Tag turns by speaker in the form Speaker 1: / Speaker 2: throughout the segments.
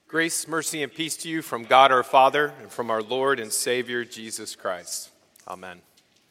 Speaker 1: Grace, mercy, and peace to you from God our Father and from our Lord and Savior, Jesus Christ. Amen.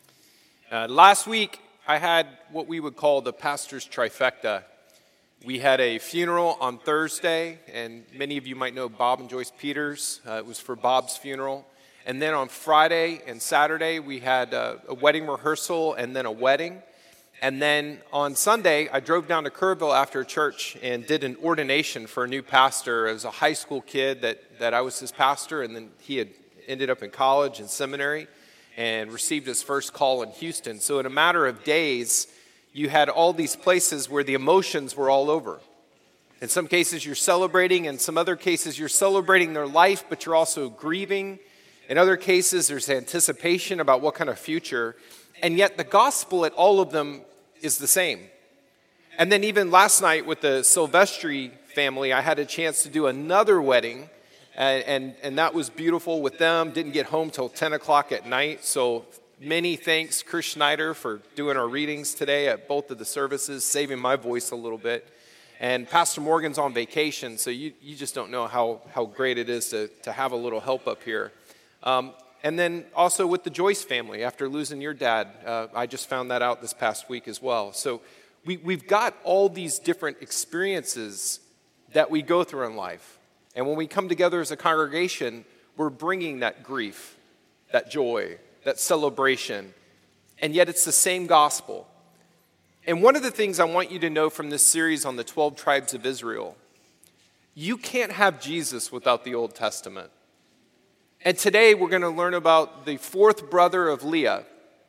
Speaker 1: Last week, I had what we would call the pastor's trifecta. We had a funeral on Thursday, and many of you might know Bob and Joyce Peters. It was for Bob's funeral. And then on Friday and Saturday, we had a wedding rehearsal and then a wedding. And then on Sunday, I drove down to Kerrville after church and did an ordination for a new pastor. As a high school kid that I was his pastor, and then he had ended up in college and seminary and received his first call in Houston. So in a matter of days, you had all these places where the emotions were all over. In some cases, you're celebrating. In some other cases, you're celebrating their life, but you're also grieving. In other cases, there's anticipation about what kind of future. And yet the gospel at all of them is the same. And then even last night with the Silvestri family, I had a chance to do another wedding, and that was beautiful with them. Didn't get home till 10 o'clock at night, so many thanks, Chris Schneider, for doing our readings today at both of the services, saving my voice a little bit. And Pastor Morgan's on vacation, so you just don't know how great it is to have a little help up here. And then also with the Joyce family, after losing your dad, I just found that out this past week as well. So we've got all these different experiences that we go through in life. And when we come together as a congregation, we're bringing that grief, that joy, that celebration. And yet it's the same gospel. And one of the things I want you to know from this series on the 12 tribes of Israel, you can't have Jesus without the Old Testament. And today we're going to learn about the fourth brother of Leah,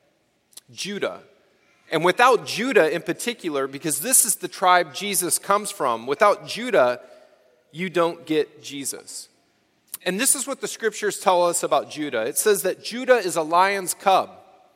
Speaker 1: Judah. And without Judah in particular, because this is the tribe Jesus comes from, without Judah, you don't get Jesus. And this is what the scriptures tell us about Judah. It says that Judah is a lion's cub.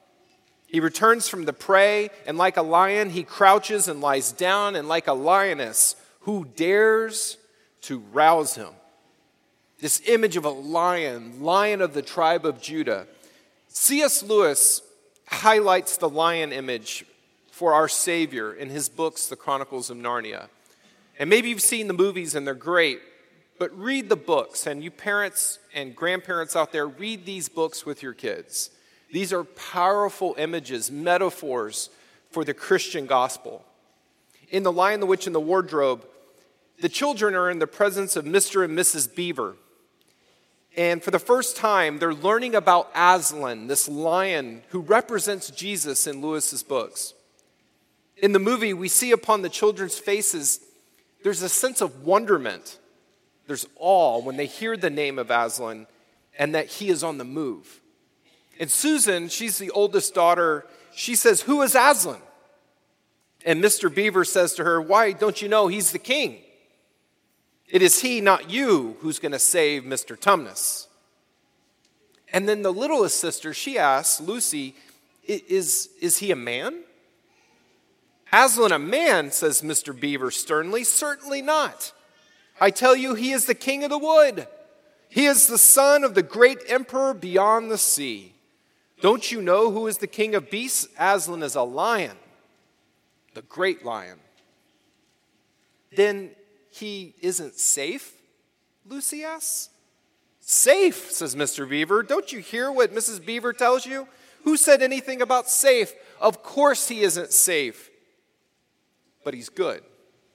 Speaker 1: He returns from the prey, and like a lion, he crouches and lies down, and like a lioness, who dares to rouse him? This image of a lion of the tribe of Judah. C.S. Lewis highlights the lion image for our Savior in his books, The Chronicles of Narnia. And maybe you've seen the movies and they're great, but read the books. And you parents and grandparents out there, read these books with your kids. These are powerful images, metaphors for the Christian gospel. In The Lion, the Witch, and the Wardrobe, the children are in the presence of Mr. and Mrs. Beaver. And for the first time, they're learning about Aslan, this lion who represents Jesus in Lewis's books. In the movie, we see upon the children's faces, there's a sense of wonderment. There's awe when they hear the name of Aslan and that he is on the move. And Susan, she's the oldest daughter, she says, "Who is Aslan?" And Mr. Beaver says to her, "Why, don't you know he's the king? It is he, not you, who's going to save Mr. Tumnus." And then the littlest sister, she asks, Lucy, is he a man? "Aslan a man," says Mr. Beaver sternly. "Certainly not. I tell you, he is the king of the wood. He is the son of the great emperor beyond the sea. Don't you know who is the king of beasts? Aslan is a lion, the great lion." "Then he isn't safe?" Lucy asks. "Safe," says Mr. Beaver. "Don't you hear what Mrs. Beaver tells you? Who said anything about safe? Of course he isn't safe, but he's good."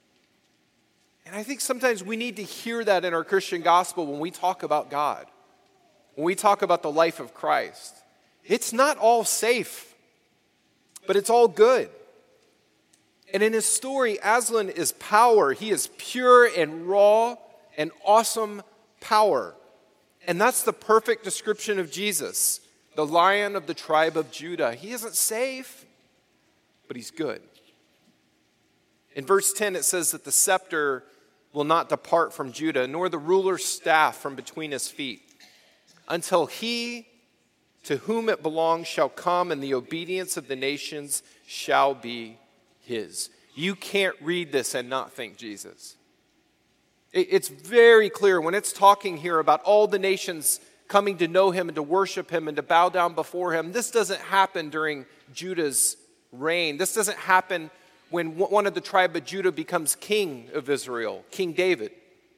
Speaker 1: And I think sometimes we need to hear that in our Christian gospel when we talk about God, when we talk about the life of Christ. It's not all safe, but it's all good. And in his story, Aslan is power. He is pure and raw and awesome power. And that's the perfect description of Jesus, the lion of the tribe of Judah. He isn't safe, but he's good. In verse 10, it says that the scepter will not depart from Judah, nor the ruler's staff from between his feet, until he to whom it belongs shall come, and the obedience of the nations shall be his. You can't read this and not think Jesus. It's very clear when it's talking here about all the nations coming to know him and to worship him and to bow down before him. This doesn't happen during Judah's reign. This doesn't happen when one of the tribe of Judah becomes king of Israel, King David.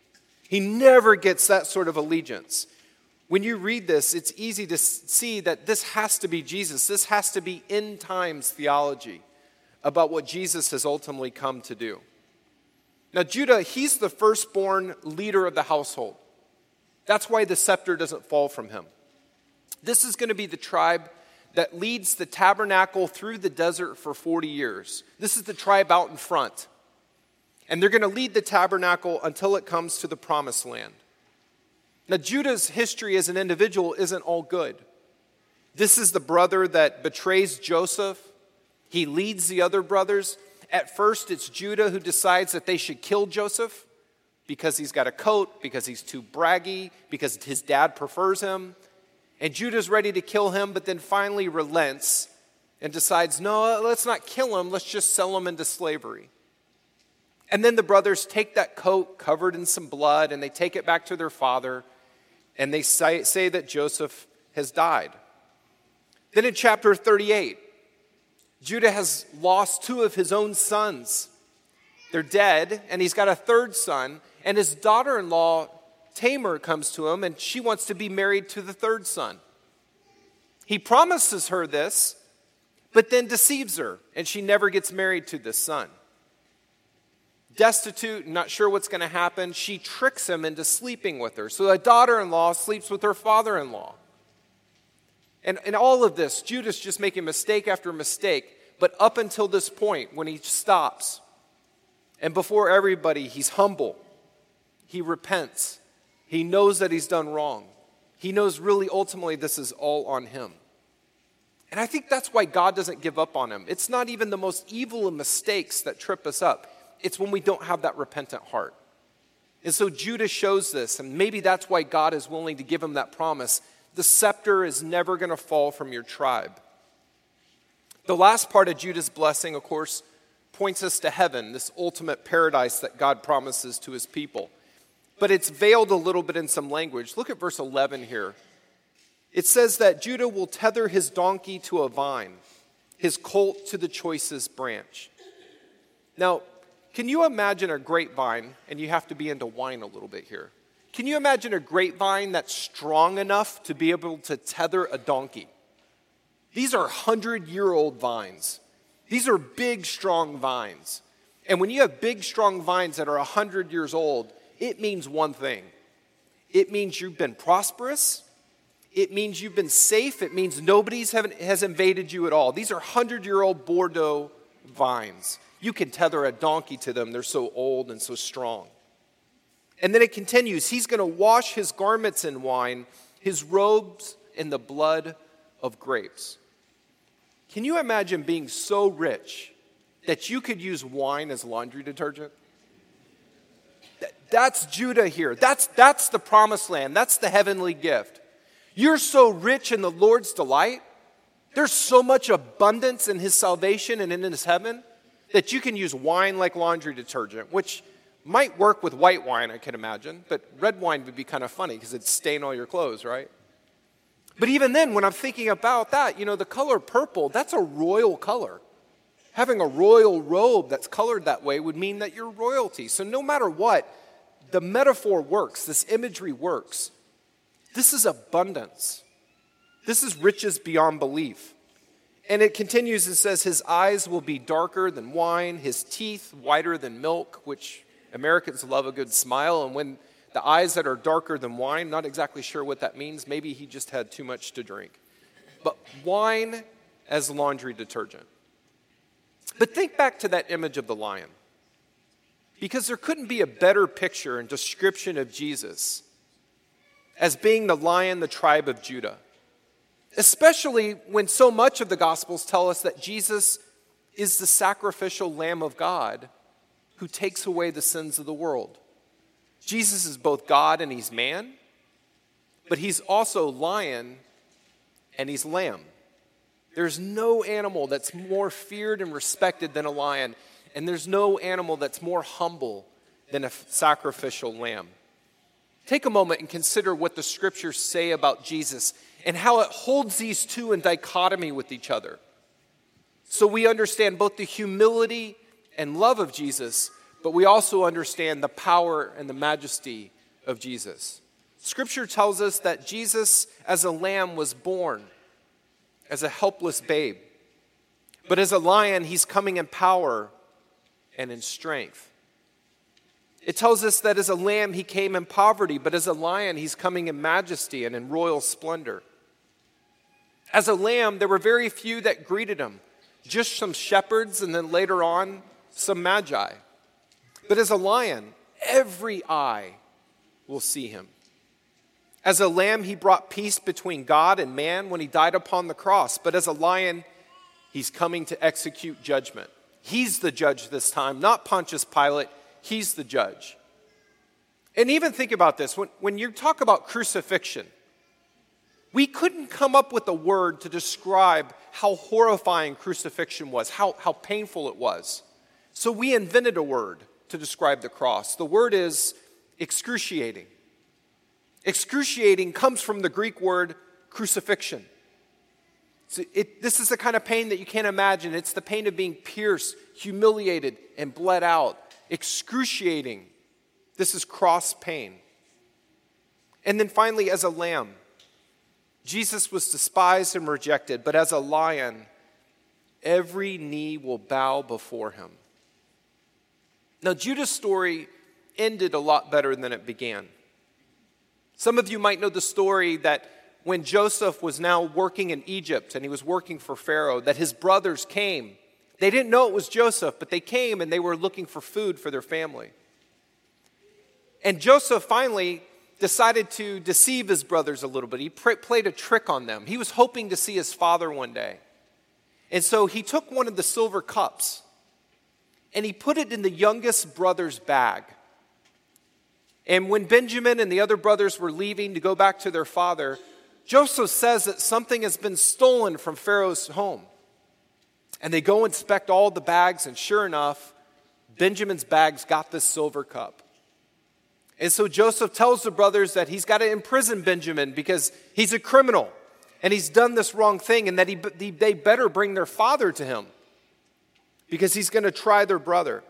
Speaker 1: He never gets that sort of allegiance. When you read this, it's easy to see that this has to be Jesus. This has to be end times theology about what Jesus has ultimately come to do. Now, Judah, he's the firstborn leader of the household. That's why the scepter doesn't fall from him. This is going to be the tribe that leads the tabernacle through the desert for 40 years. This is the tribe out in front. And they're going to lead the tabernacle until it comes to the promised land. Now, Judah's history as an individual isn't all good. This is the brother that betrays Joseph. He leads the other brothers. At first, it's Judah who decides that they should kill Joseph because he's got a coat, because he's too braggy, because his dad prefers him. And Judah's ready to kill him, but then finally relents and decides, no, let's not kill him, let's just sell him into slavery. And then the brothers take that coat covered in some blood and they take it back to their father and they say that Joseph has died. Then in chapter 38, Judah has lost two of his own sons. They're dead, and he's got a third son, and his daughter-in-law, Tamar, comes to him, and she wants to be married to the third son. He promises her this, but then deceives her, and she never gets married to this son. Destitute, not sure what's going to happen, she tricks him into sleeping with her. So a daughter-in-law sleeps with her father-in-law. And in all of this, Judah's just making mistake after mistake, but up until this point when he stops, and before everybody, he's humble. He repents. He knows that he's done wrong. He knows really ultimately this is all on him. And I think that's why God doesn't give up on him. It's not even the most evil of mistakes that trip us up. It's when we don't have that repentant heart. And so Judah shows this, and maybe that's why God is willing to give him that promise. The scepter is never going to fall from your tribe. The last part of Judah's blessing, of course, points us to heaven, this ultimate paradise that God promises to his people. But it's veiled a little bit in some language. Look at verse 11 here. It says that Judah will tether his donkey to a vine, his colt to the choicest branch. Now, can you imagine a grapevine, and you have to be into wine a little bit here. Can you imagine a grapevine that's strong enough to be able to tether a donkey? These are 100-year-old vines. These are big, strong vines. And when you have big, strong vines that are 100 years old, it means one thing. It means you've been prosperous. It means you've been safe. It means nobody has invaded you at all. These are 100-year-old Bordeaux vines. You can tether a donkey to them. They're so old and so strong. And then it continues. He's going to wash his garments in wine, his robes in the blood of grapes. Can you imagine being so rich that you could use wine as laundry detergent? That's Judah here. That's the promised land. That's the heavenly gift. You're so rich in the Lord's delight. There's so much abundance in his salvation and in his heaven that you can use wine like laundry detergent, which might work with white wine, I can imagine, but red wine would be kind of funny because it'd stain all your clothes, right? But even then, when I'm thinking about that, the color purple, that's a royal color. Having a royal robe that's colored that way would mean that you're royalty. So no matter what, the metaphor works, this imagery works. This is abundance. This is riches beyond belief. And it continues, it says, his eyes will be darker than wine, his teeth whiter than milk, which Americans love a good smile. And when the eyes that are darker than wine, not exactly sure what that means. Maybe he just had too much to drink. But wine as laundry detergent. But think back to that image of the lion. Because there couldn't be a better picture and description of Jesus as being the lion, the tribe of Judah. Especially when so much of the Gospels tell us that Jesus is the sacrificial Lamb of God who takes away the sins of the world. Jesus is both God and he's man, but he's also lion and he's lamb. There's no animal that's more feared and respected than a lion, and there's no animal that's more humble than a sacrificial lamb. Take a moment and consider what the scriptures say about Jesus and how it holds these two in dichotomy with each other. So we understand both the humility and love of Jesus, but we also understand the power and the majesty of Jesus. Scripture tells us that Jesus as a lamb was born as a helpless babe. But as a lion, he's coming in power and in strength. It tells us that as a lamb, he came in poverty, but as a lion, he's coming in majesty and in royal splendor. As a lamb, there were very few that greeted him, just some shepherds and then later on, some magi. But as a lion, every eye will see him. As a lamb, he brought peace between God and man when he died upon the cross. But as a lion, he's coming to execute judgment. He's the judge this time, not Pontius Pilate. He's the judge. And even think about this. When you talk about crucifixion, we couldn't come up with a word to describe how horrifying crucifixion was, how painful it was. So we invented a word to describe the cross. The word is excruciating. Excruciating comes from the Greek word crucifixion. So this is the kind of pain that you can't imagine. It's the pain of being pierced, humiliated, and bled out. Excruciating. This is cross pain. And then finally, as a lamb, Jesus was despised and rejected, but as a lion, every knee will bow before him. Now, Judah's story ended a lot better than it began. Some of you might know the story that when Joseph was now working in Egypt and he was working for Pharaoh, that his brothers came. They didn't know it was Joseph, but they came and they were looking for food for their family. And Joseph finally decided to deceive his brothers a little bit. He played a trick on them. He was hoping to see his father one day. And so he took one of the silver cups and he put it in the youngest brother's bag. And when Benjamin and the other brothers were leaving to go back to their father, Joseph says that something has been stolen from Pharaoh's home. And they go inspect all the bags, and sure enough, Benjamin's bag's got this silver cup. And so Joseph tells the brothers that he's got to imprison Benjamin because he's a criminal and he's done this wrong thing, and that they better bring their father to him because he's going to try their brother.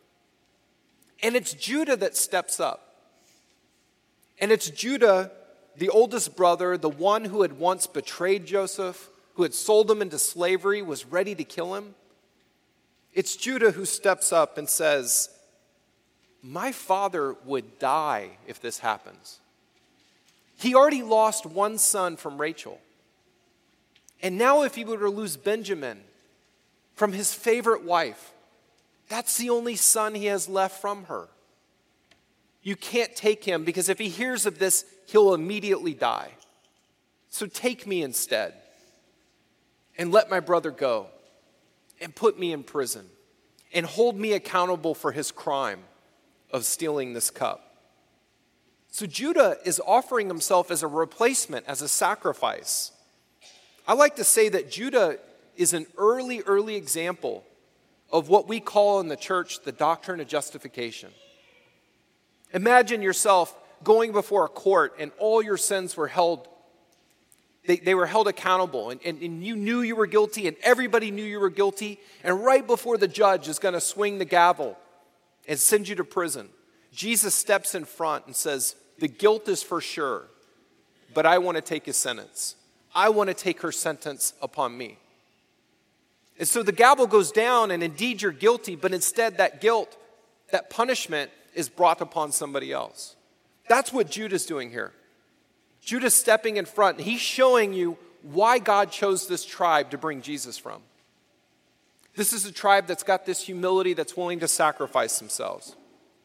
Speaker 1: And it's Judah that steps up. And it's Judah, the oldest brother, the one who had once betrayed Joseph, who had sold him into slavery, was ready to kill him. It's Judah who steps up and says, my father would die if this happens. He already lost one son from Rachel. And now if he were to lose Benjamin from his favorite wife, that's the only son he has left from her. You can't take him because if he hears of this, he'll immediately die. So take me instead and let my brother go and put me in prison and hold me accountable for his crime of stealing this cup. So Judah is offering himself as a replacement, as a sacrifice. I like to say that Judah is an early example of what we call in the church the doctrine of justification. Imagine yourself going before a court and all your sins were held. They were held accountable and you knew you were guilty and everybody knew you were guilty. And right before the judge is going to swing the gavel and send you to prison, Jesus steps in front and says, the guilt is for sure, but I want to take his sentence. I want to take her sentence upon me. And so the gavel goes down and indeed you're guilty, but instead that guilt, that punishment is brought upon somebody else. That's what Judah's doing here. Judah's stepping in front. He's showing you why God chose this tribe to bring Jesus from. This is a tribe that's got this humility, that's willing to sacrifice themselves.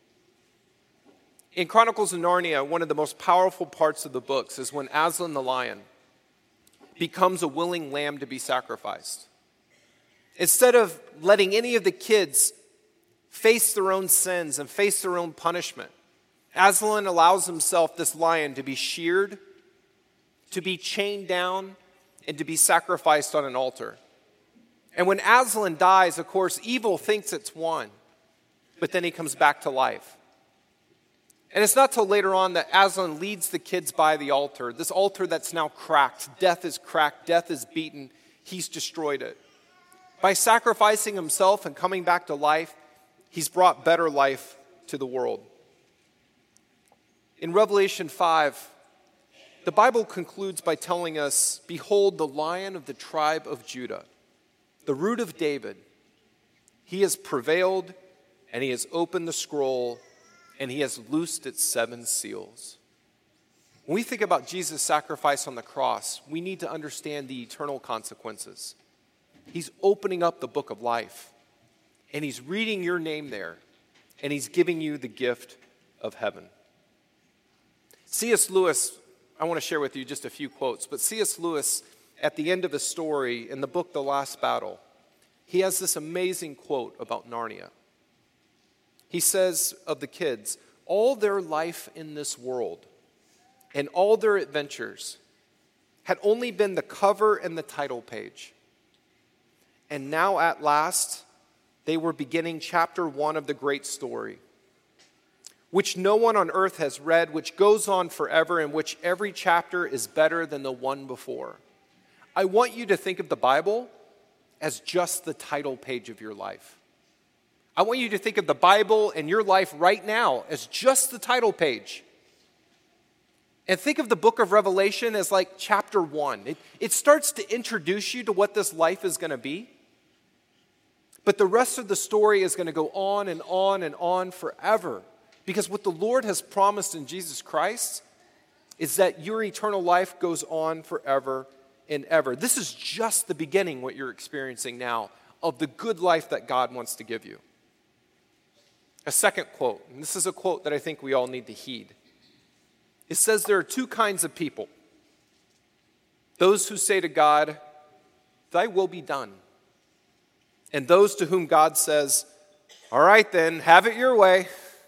Speaker 1: In Chronicles of Narnia, one of the most powerful parts of the books is when Aslan the lion becomes a willing lamb to be sacrificed. Instead of letting any of the kids face their own sins and face their own punishment, Aslan allows himself, this lion, to be sheared, to be chained down, and to be sacrificed on an altar. And when Aslan dies, of course, evil thinks it's won, but then he comes back to life. And it's not till later on that Aslan leads the kids by the altar, this altar that's now cracked. Death is cracked, death is beaten, he's destroyed it. By sacrificing himself and coming back to life, he's brought better life to the world. In Revelation 5, the Bible concludes by telling us, "Behold, the Lion of the tribe of Judah, the root of David. He has prevailed, and he has opened the scroll, and he has loosed its 7 seals." When we think about Jesus' sacrifice on the cross, we need to understand the eternal consequences. He's opening up the book of life, and he's reading your name there, and he's giving you the gift of heaven. C.S. Lewis, I want to share with you just a few quotes, but C.S. Lewis, at the end of his story in the book The Last Battle, he has this amazing quote about Narnia. He says of the kids, "All their life in this world and all their adventures had only been the cover and the title page. And now at last, they were beginning chapter 1 of the great story, which no one on earth has read, which goes on forever, in which every chapter is better than the one before." I want you to think of the Bible as just the title page of your life. I want you to think of the Bible and your life right now as just the title page. And think of the book of Revelation as like chapter 1. It starts to introduce you to what this life is going to be. But the rest of the story is going to go on and on and on forever. Because what the Lord has promised in Jesus Christ is that your eternal life goes on forever and ever. This is just the beginning, what you're experiencing now, of the good life that God wants to give you. A second quote, and this is a quote that I think we all need to heed. It says there are 2 kinds of people. Those who say to God, "Thy will be done." And those to whom God says, "All right then, have it your way."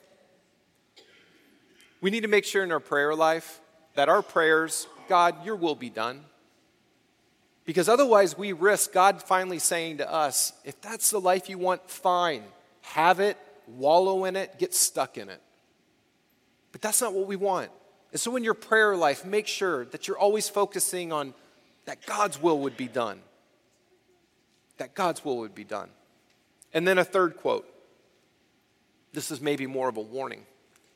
Speaker 1: We need to make sure in our prayer life that our prayers, "God, your will be done." Because otherwise we risk God finally saying to us, "If that's the life you want, fine. Have it, wallow in it, get stuck in it." But that's not what we want. And so in your prayer life, make sure that you're always focusing on that God's will would be done. That God's will would be done. And then a third quote. This is maybe more of a warning.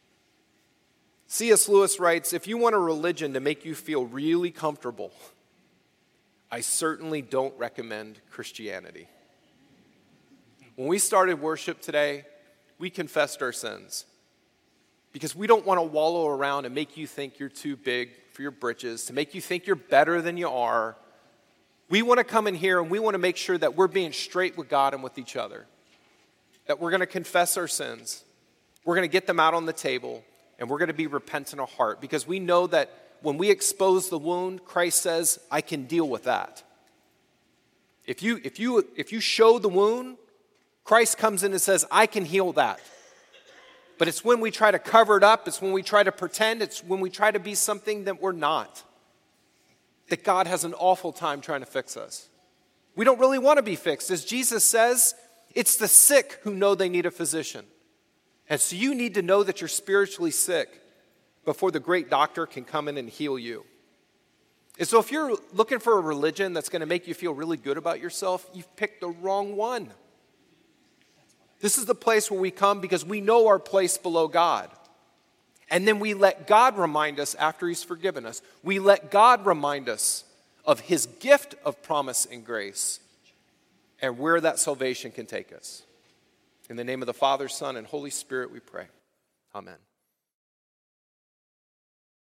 Speaker 1: C.S. Lewis writes, "If you want a religion to make you feel really comfortable, I certainly don't recommend Christianity." When we started worship today, we confessed our sins. Because we don't want to wallow around and make you think you're too big for your britches, to make you think you're better than you are. We want to come in here and we want to make sure that we're being straight with God and with each other. That we're going to confess our sins. We're going to get them out on the table. And we're going to be repentant of heart. Because we know that when we expose the wound, Christ says, "I can deal with that." If you show the wound, Christ comes in and says, "I can heal that." But it's when we try to cover it up, it's when we try to pretend, it's when we try to be something that we're not, that God has an awful time trying to fix us. We don't really want to be fixed. As Jesus says, it's the sick who know they need a physician. And so you need to know that you're spiritually sick before the great doctor can come in and heal you. And so if you're looking for a religion that's going to make you feel really good about yourself, you've picked the wrong one. This is the place where we come because we know our place below God. And then we let God remind us after he's forgiven us. We let God remind us of his gift of promise and grace and where that salvation can take us. In the name of the Father, Son, and Holy Spirit we pray. Amen.